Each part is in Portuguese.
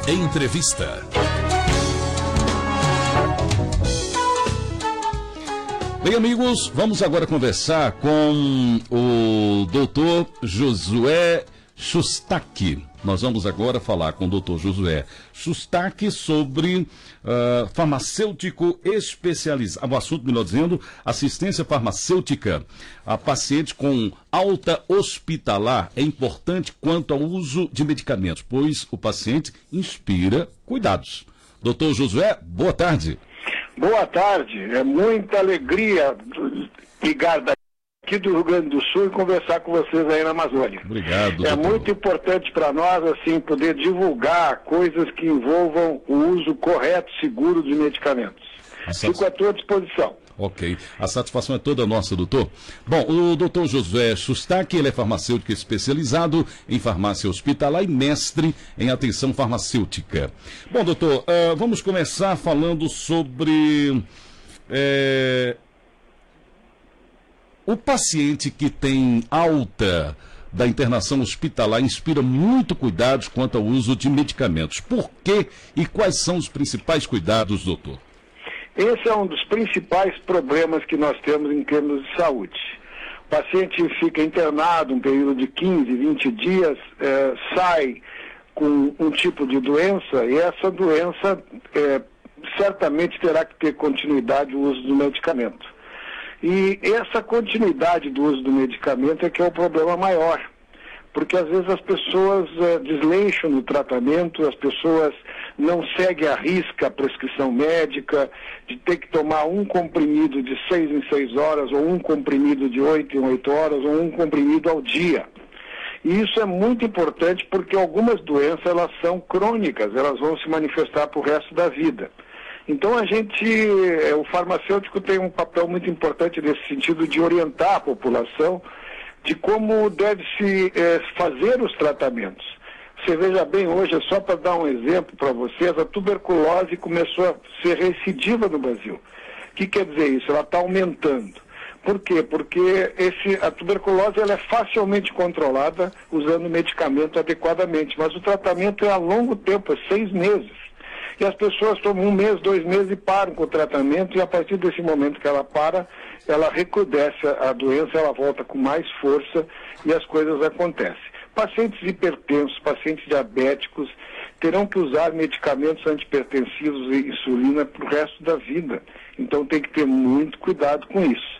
Entrevista. Bem, amigos, vamos agora conversar com o Dr. Josué Shustak. Nós vamos agora falar com o Dr. Josué Shustak sobre farmacêutico especializado, o assunto, melhor dizendo, assistência farmacêutica a paciente com alta hospitalar é importante quanto ao uso de medicamentos, pois o paciente inspira cuidados. Dr. Josué, boa tarde. Boa tarde, é muita alegria ligar daqui do Rio Grande do Sul e conversar com vocês aí na Amazônia. Obrigado, doutor. É muito importante para nós, assim, poder divulgar coisas que envolvam o uso correto, seguro de medicamentos. Fico à tua disposição. Ok. A satisfação é toda nossa, doutor. Bom, o doutor Josué Shustak, ele é farmacêutico especializado em farmácia hospitalar e mestre em atenção farmacêutica. Bom, doutor, vamos começar falando sobre o paciente que tem alta da internação hospitalar inspira muito cuidados quanto ao uso de medicamentos. Por quê e quais são os principais cuidados, doutor? Esse é um dos principais problemas que nós temos em termos de saúde. O paciente fica internado um período de 15, 20 dias, sai com um tipo de doença e essa doença certamente terá que ter continuidade o uso do medicamento. E essa continuidade do uso do medicamento é que é o problema maior. Porque às vezes as pessoas desleixam no tratamento, as pessoas não seguem à risca a prescrição médica, de ter que tomar um comprimido de 6 em 6 horas, ou um comprimido de 8 em 8 horas, ou um comprimido ao dia. E isso é muito importante porque algumas doenças elas são crônicas, elas vão se manifestar para o resto da vida. Então o farmacêutico tem um papel muito importante nesse sentido de orientar a população de como deve-se fazer os tratamentos. Você veja bem, hoje, só para dar um exemplo para vocês, a tuberculose começou a ser recidiva no Brasil. O que quer dizer isso? Ela está aumentando. Por quê? Porque a tuberculose ela é facilmente controlada usando medicamento adequadamente, mas o tratamento é a longo tempo, é 6 meses. E as pessoas tomam 1 mês, 2 meses e param com o tratamento, e a partir desse momento que ela para, ela recrudesce a doença, ela volta com mais força e as coisas acontecem. Pacientes hipertensos, pacientes diabéticos, terão que usar medicamentos antihipertensivos e insulina para o resto da vida. Então tem que ter muito cuidado com isso.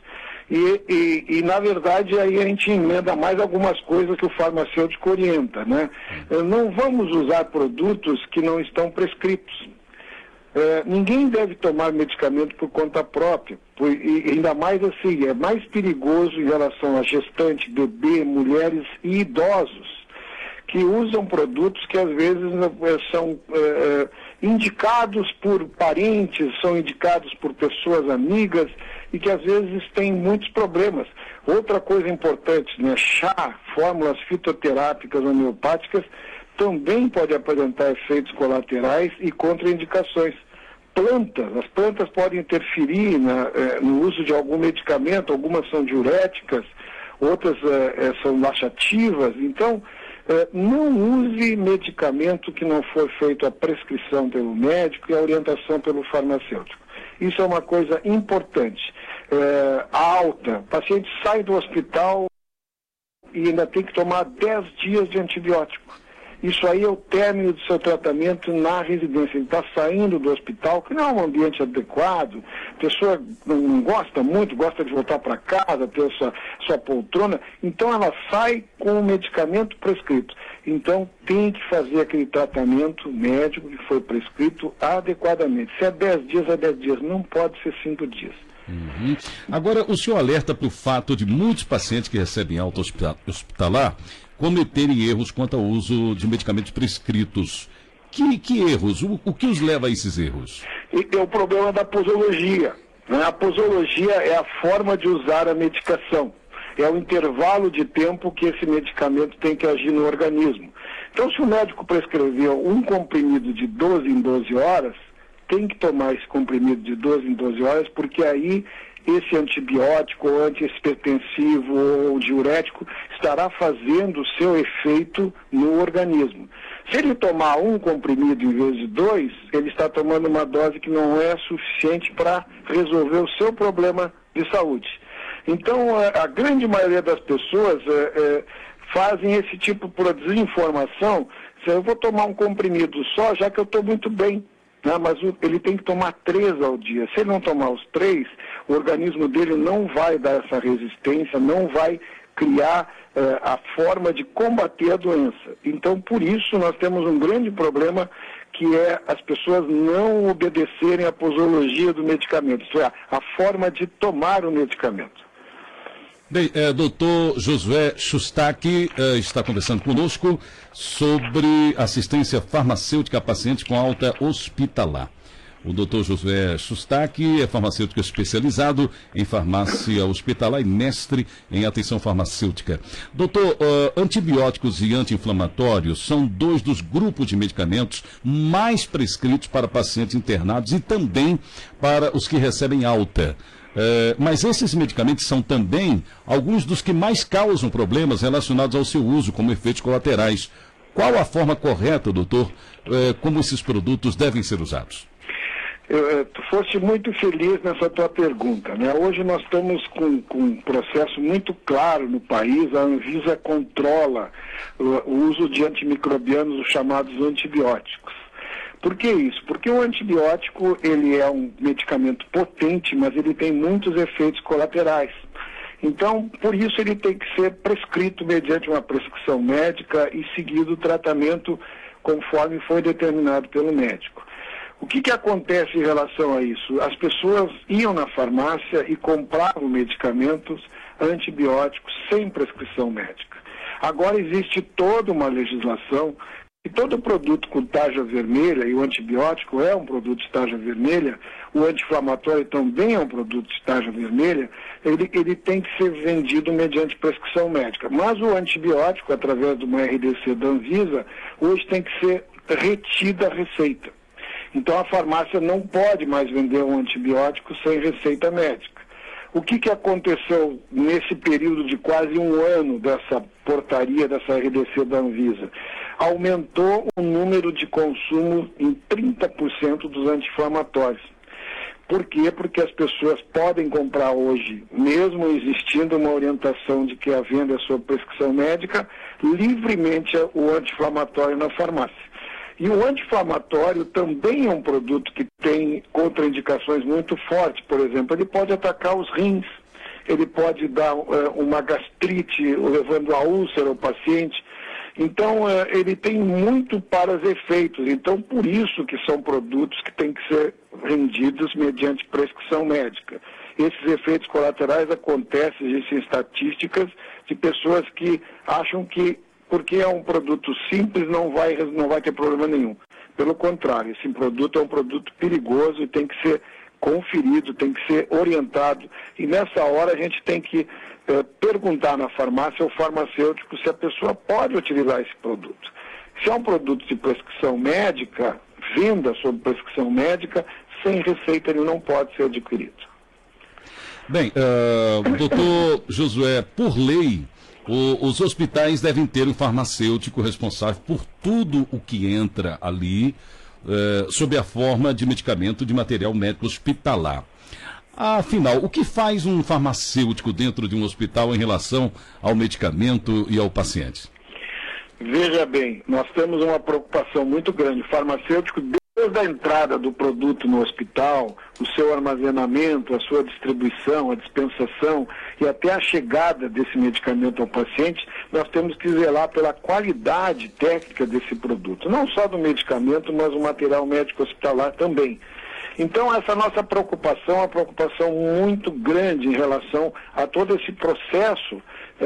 E na verdade, aí a gente emenda mais algumas coisas que o farmacêutico orienta, né? Não vamos usar produtos que não estão prescritos. Ninguém deve tomar medicamento por conta própria, e ainda mais assim, é mais perigoso em relação a gestante, bebê, mulheres e idosos, que usam produtos que às vezes são indicados por parentes, são indicados por pessoas amigas e que às vezes têm muitos problemas. Outra coisa importante, né, chá, fórmulas fitoterápicas homeopáticas também pode apresentar efeitos colaterais e contraindicações. As plantas podem interferir no uso de algum medicamento, algumas são diuréticas, outras são laxativas. Então, não use medicamento que não for feito a prescrição pelo médico e a orientação pelo farmacêutico. Isso é uma coisa importante. O paciente sai do hospital e ainda tem que tomar 10 dias de antibiótico. Isso aí é o término do seu tratamento na residência. Ele está saindo do hospital, que não é um ambiente adequado, a pessoa não gosta muito, gosta de voltar para casa, ter sua poltrona, então ela sai com o medicamento prescrito. Então tem que fazer aquele tratamento médico que foi prescrito adequadamente. Se é 10 dias, é 10 dias, não pode ser 5 dias. Uhum. Agora, o senhor alerta para o fato de muitos pacientes que recebem alta hospitalar cometerem erros quanto ao uso de medicamentos prescritos. Que erros? O que os leva a esses erros? É o problema da posologia. Né? A posologia é a forma de usar a medicação. É o intervalo de tempo que esse medicamento tem que agir no organismo. Então, se o médico prescreveu um comprimido de 12 em 12 horas, tem que tomar esse comprimido de 12 em 12 horas, porque aí esse antibiótico, ou antihipertensivo, ou diurético, estará fazendo o seu efeito no organismo. Se ele tomar um comprimido em vez de 2, ele está tomando uma dose que não é suficiente para resolver o seu problema de saúde. Então, a grande maioria das pessoas fazem esse tipo de desinformação. Eu vou tomar um comprimido só, já que eu estou muito bem. Né? Mas ele tem que tomar 3 ao dia. Se ele não tomar os 3, o organismo dele não vai dar essa resistência, não vai criar a forma de combater a doença. Então, por isso, nós temos um grande problema, que é as pessoas não obedecerem à posologia do medicamento, isto é, a forma de tomar o medicamento. Bem, doutor Josué Shustak está conversando conosco sobre assistência farmacêutica a pacientes com alta hospitalar. O doutor Josué Shustak é farmacêutico especializado em farmácia hospitalar e mestre em atenção farmacêutica. Doutor, antibióticos e anti-inflamatórios são 2 dos grupos de medicamentos mais prescritos para pacientes internados e também para os que recebem alta. Mas esses medicamentos são também alguns dos que mais causam problemas relacionados ao seu uso, como efeitos colaterais. Qual a forma correta, doutor, como esses produtos devem ser usados? Tu foste muito feliz nessa tua pergunta, né? Hoje nós estamos com um processo muito claro no país. A Anvisa controla o uso de antimicrobianos, os chamados antibióticos. Por que isso? Porque o antibiótico, ele é um medicamento potente, mas ele tem muitos efeitos colaterais. Então, por isso ele tem que ser prescrito mediante uma prescrição médica e seguido o tratamento conforme foi determinado pelo médico. O que acontece em relação a isso? As pessoas iam na farmácia e compravam medicamentos antibióticos sem prescrição médica. Agora existe toda uma legislação e todo produto com tarja vermelha, e o antibiótico é um produto de tarja vermelha, o anti-inflamatório também é um produto de tarja vermelha, ele tem que ser vendido mediante prescrição médica. Mas o antibiótico, através de uma RDC da Anvisa, hoje tem que ser retida a receita. Então a farmácia não pode mais vender um antibiótico sem receita médica. O que aconteceu nesse período de quase um ano dessa portaria, dessa RDC da Anvisa? Aumentou o número de consumo em 30% dos anti-inflamatórios. Por quê? Porque as pessoas podem comprar hoje, mesmo existindo uma orientação de que a venda é sob prescrição médica, livremente o anti-inflamatório na farmácia. E o anti-inflamatório também é um produto que tem contraindicações muito fortes. Por exemplo, ele pode atacar os rins, ele pode dar uma gastrite, levando a úlcera ao paciente. Então, ele tem muito para os efeitos. Então, por isso que são produtos que têm que ser vendidos mediante prescrição médica. Esses efeitos colaterais acontecem, existem estatísticas de pessoas que acham que porque é um produto simples, não vai ter problema nenhum. Pelo contrário, esse produto é um produto perigoso e tem que ser conferido, tem que ser orientado. E nessa hora a gente tem que perguntar na farmácia ao farmacêutico se a pessoa pode utilizar esse produto. Se é um produto de prescrição médica, venda sob prescrição médica, sem receita ele não pode ser adquirido. Bem, doutor Josué, por lei, os hospitais devem ter um farmacêutico responsável por tudo o que entra ali, sob a forma de medicamento de material médico hospitalar. Afinal, o que faz um farmacêutico dentro de um hospital em relação ao medicamento e ao paciente? Veja bem, nós temos uma preocupação muito grande. O farmacêutico, desde a entrada do produto no hospital, o seu armazenamento, a sua distribuição, a dispensação e até a chegada desse medicamento ao paciente, nós temos que zelar pela qualidade técnica desse produto. Não só do medicamento, mas o material médico hospitalar também. Então, essa nossa preocupação é uma preocupação muito grande em relação a todo esse processo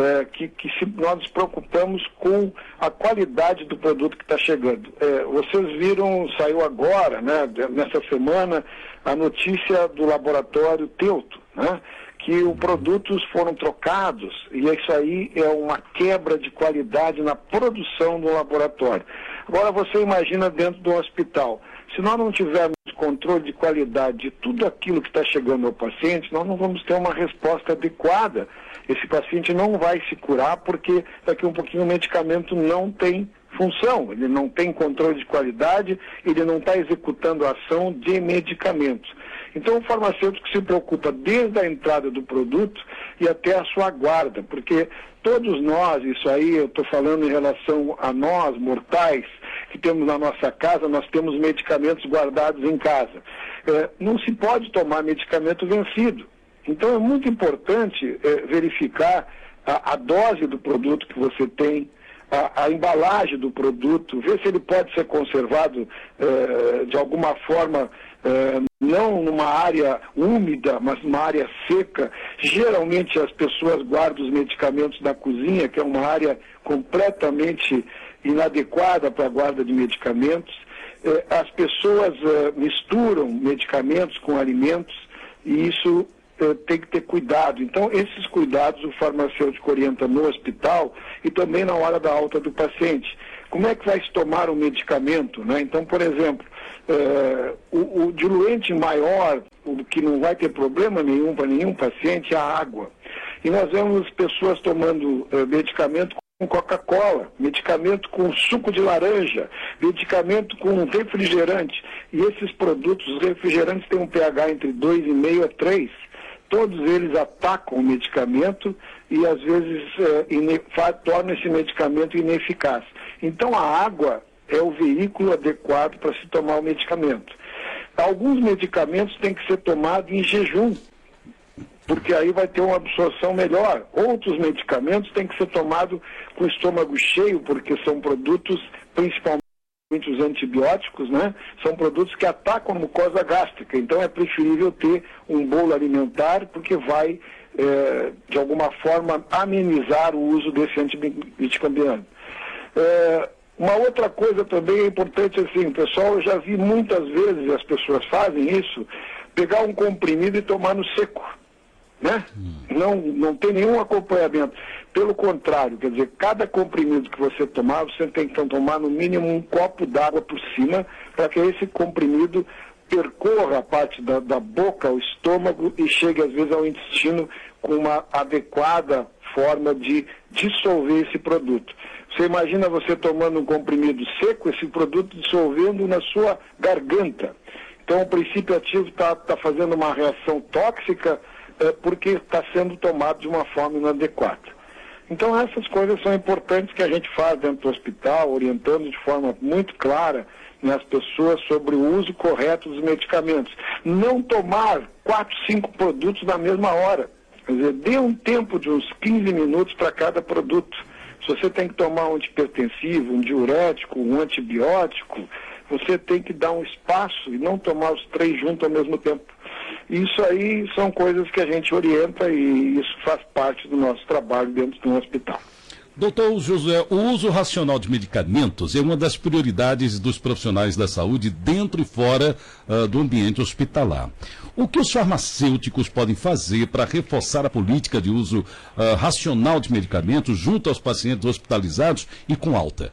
nós nos preocupamos com a qualidade do produto que está chegando. Vocês viram, saiu agora, né, nessa semana, a notícia do laboratório Teuto, né, que os produtos foram trocados, e isso aí é uma quebra de qualidade na produção do laboratório. Agora você imagina dentro do hospital, se nós não tivermos controle de qualidade de tudo aquilo que está chegando ao paciente, nós não vamos ter uma resposta adequada. Esse paciente não vai se curar porque daqui a um pouquinho o medicamento não tem função, ele não tem controle de qualidade, ele não está executando a ação de medicamentos. Então o farmacêutico se preocupa desde a entrada do produto e até a sua guarda, porque todos nós, isso aí eu estou falando em relação a nós, mortais, que temos na nossa casa, nós temos medicamentos guardados em casa. Não se pode tomar medicamento vencido. Então é muito importante verificar a dose do produto que você tem, a embalagem do produto, ver se ele pode ser conservado de alguma forma, não numa área úmida, mas numa área seca. Geralmente as pessoas guardam os medicamentos na cozinha, que é uma área completamente inadequada para a guarda de medicamentos. As pessoas misturam medicamentos com alimentos e isso tem que ter cuidado. Então, esses cuidados o farmacêutico orienta no hospital e também na hora da alta do paciente. Como é que vai se tomar o medicamento, né? Então, por exemplo, o diluente maior, o que não vai ter problema nenhum para nenhum paciente, é a água. E nós vemos pessoas tomando medicamento com Coca-Cola, medicamento com suco de laranja, medicamento com refrigerante. E esses produtos, os refrigerantes têm um pH entre 2,5 a 3. Todos eles atacam o medicamento e, às vezes, tornam esse medicamento ineficaz. Então, a água é o veículo adequado para se tomar o medicamento. Alguns medicamentos têm que ser tomados em jejum, porque aí vai ter uma absorção melhor. Outros medicamentos têm que ser tomados com o estômago cheio, porque são produtos, principalmente os antibióticos, né? São produtos que atacam a mucosa gástrica. Então é preferível ter um bolo alimentar, porque vai, de alguma forma, amenizar o uso desse antimicrobiano. Uma outra coisa também é importante, assim, pessoal, eu já vi muitas vezes as pessoas fazem isso, pegar um comprimido e tomar no seco, né? Não tem nenhum acompanhamento. Pelo contrário, quer dizer, cada comprimido que você tomar, você tem que tomar no mínimo um copo d'água por cima, para que esse comprimido percorra a parte da boca, o estômago e chegue às vezes ao intestino com uma adequada forma de dissolver esse produto. Você imagina você tomando um comprimido seco, esse produto dissolvendo na sua garganta. Então o princípio ativo está fazendo uma reação tóxica porque está sendo tomado de uma forma inadequada. Então essas coisas são importantes que a gente faz dentro do hospital, orientando de forma muito clara, né, as pessoas sobre o uso correto dos medicamentos. Não tomar 4, 5 produtos na mesma hora. Quer dizer, dê um tempo de uns 15 minutos para cada produto. Se você tem que tomar um antihipertensivo, um diurético, um antibiótico, você tem que dar um espaço e não tomar os 3 juntos ao mesmo tempo. Isso aí são coisas que a gente orienta e isso faz parte do nosso trabalho dentro de um hospital. Doutor Josué, o uso racional de medicamentos é uma das prioridades dos profissionais da saúde dentro e fora do ambiente hospitalar. O que os farmacêuticos podem fazer para reforçar a política de uso racional de medicamentos junto aos pacientes hospitalizados e com alta?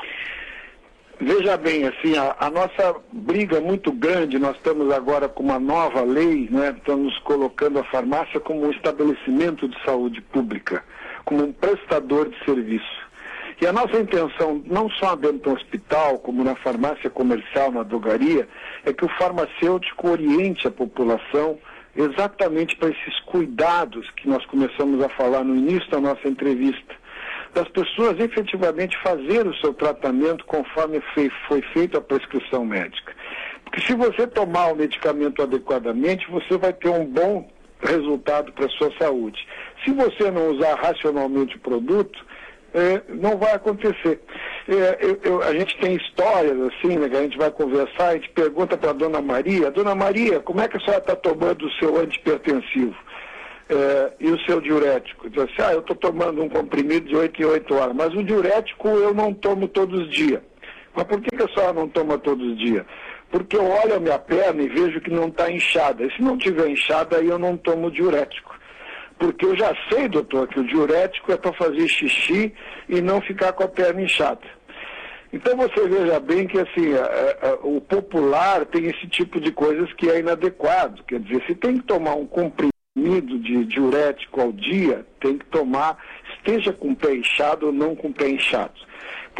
Veja bem, assim, a nossa briga é muito grande, nós estamos agora com uma nova lei, né? Estamos colocando a farmácia como um estabelecimento de saúde pública, como um prestador de serviço. E a nossa intenção, não só dentro do hospital, como na farmácia comercial, na drogaria, é que o farmacêutico oriente a população exatamente para esses cuidados que nós começamos a falar no início da nossa entrevista, das pessoas efetivamente fazer o seu tratamento conforme foi feita a prescrição médica. Porque se você tomar o medicamento adequadamente, você vai ter um bom resultado para a sua saúde. Se você não usar racionalmente o produto, não vai acontecer. A gente tem histórias assim, né, que a gente vai conversar, a gente pergunta para a Dona Maria, como é que a senhora está tomando o seu antihipertensivo? E o seu diurético? Diz assim, eu estou tomando um comprimido de 8 em 8 horas, mas o diurético eu não tomo todos os dias. Mas por que a senhora não toma todos os dias? Porque eu olho a minha perna e vejo que não está inchada. E se não tiver inchada, aí eu não tomo diurético. Porque eu já sei, doutor, que o diurético é para fazer xixi e não ficar com a perna inchada. Então você veja bem que assim, o popular tem esse tipo de coisas que é inadequado. Quer dizer, se tem que tomar um comprimido de diurético ao dia, tem que tomar, esteja com o pé inchado ou não com o pé inchado.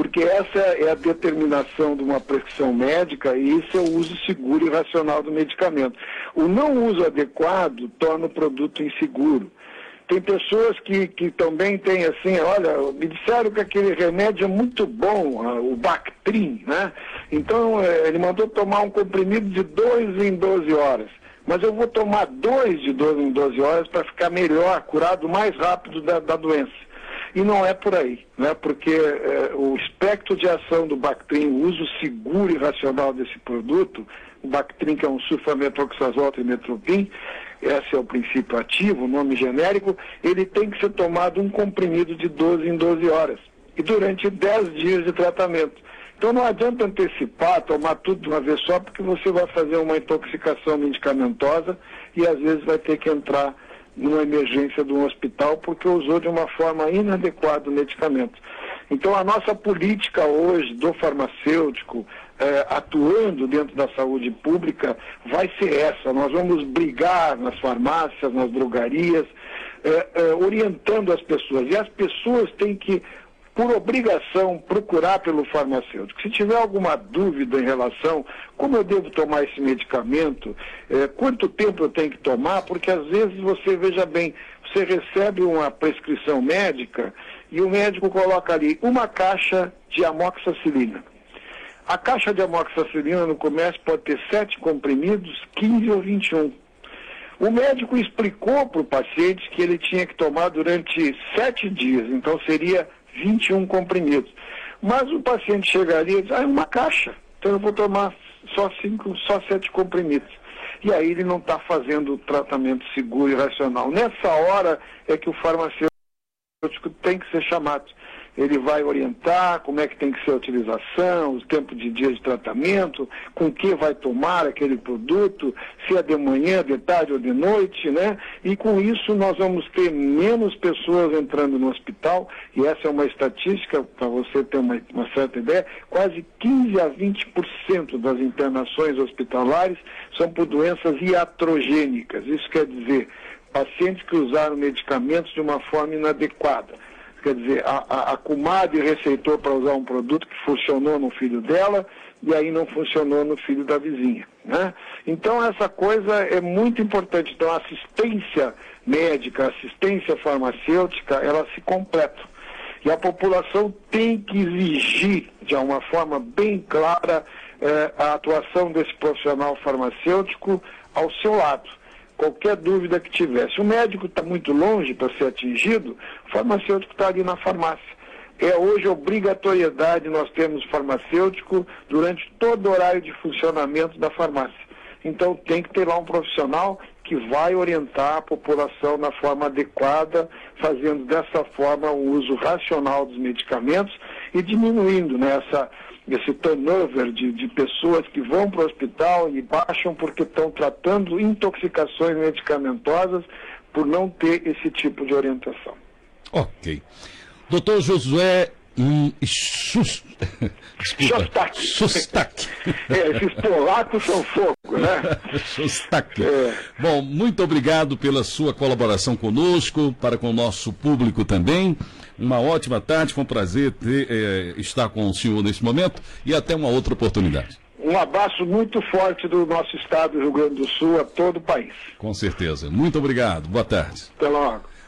porque essa é a determinação de uma prescrição médica e isso é o uso seguro e racional do medicamento. O não uso adequado torna o produto inseguro. Tem pessoas que também têm assim, olha, me disseram que aquele remédio é muito bom, o Bactrim, né? Então ele mandou tomar um comprimido de 2 em 12 horas. Mas eu vou tomar 2 de 12 em 12 horas para ficar melhor, curado mais rápido da doença. E não é por aí, né? Porque o espectro de ação do Bactrim, o uso seguro e racional desse produto, o Bactrim, que é um sulfamethoxazol trimethoprim, esse é o princípio ativo, o nome genérico, ele tem que ser tomado um comprimido de 12 em 12 horas, e durante 10 dias de tratamento. Então não adianta antecipar, tomar tudo de uma vez só, porque você vai fazer uma intoxicação medicamentosa e às vezes vai ter que entrar numa emergência de um hospital porque usou de uma forma inadequada o medicamento. Então a nossa política hoje do farmacêutico, atuando dentro da saúde pública, vai ser essa. Nós vamos brigar nas farmácias, nas drogarias, orientando as pessoas. E as pessoas têm que, por obrigação, procurar pelo farmacêutico. Se tiver alguma dúvida em relação como eu devo tomar esse medicamento, quanto tempo eu tenho que tomar, porque às vezes você, veja bem, você recebe uma prescrição médica e o médico coloca ali uma caixa de amoxicilina. A caixa de amoxicilina no comércio pode ter 7 comprimidos, 15 ou 21. O médico explicou para o paciente que ele tinha que tomar durante 7 dias, então seria 21 comprimidos. Mas o paciente chegaria e diz, é uma caixa, então eu vou tomar só 7 comprimidos. E aí ele não está fazendo o tratamento seguro e racional. Nessa hora é que o farmacêutico tem que ser chamado. Ele vai orientar como é que tem que ser a utilização, os tempos de dias de tratamento, com que vai tomar aquele produto, se é de manhã, de tarde ou de noite, né? E com isso nós vamos ter menos pessoas entrando no hospital, e essa é uma estatística, para você ter uma certa ideia, quase 15 a 20% das internações hospitalares são por doenças iatrogênicas. Isso quer dizer, pacientes que usaram medicamentos de uma forma inadequada. Quer dizer, a comadre receitou para usar um produto que funcionou no filho dela e aí não funcionou no filho da vizinha, né? Então essa coisa é muito importante. Então a assistência médica, a assistência farmacêutica, ela se completa. E a população tem que exigir, de uma forma bem clara, a atuação desse profissional farmacêutico ao seu lado. Qualquer dúvida que tiver. Se o médico está muito longe para ser atingido, o farmacêutico está ali na farmácia. É hoje obrigatoriedade nós termos farmacêutico durante todo o horário de funcionamento da farmácia. Então tem que ter lá um profissional que vai orientar a população na forma adequada, fazendo dessa forma o uso racional dos medicamentos e diminuindo, né, esse turnover de pessoas que vão para o hospital e baixam porque estão tratando intoxicações medicamentosas por não ter esse tipo de orientação. Ok. Doutor Josué Szostak. Esses polacos são fogo, né? Szostak. Bom, muito obrigado pela sua colaboração conosco, para com o nosso público também. Uma ótima tarde, foi um prazer estar com o senhor nesse momento e até uma outra oportunidade. Um abraço muito forte do nosso estado do Rio Grande do Sul a todo o país. Com certeza. Muito obrigado. Boa tarde. Até logo.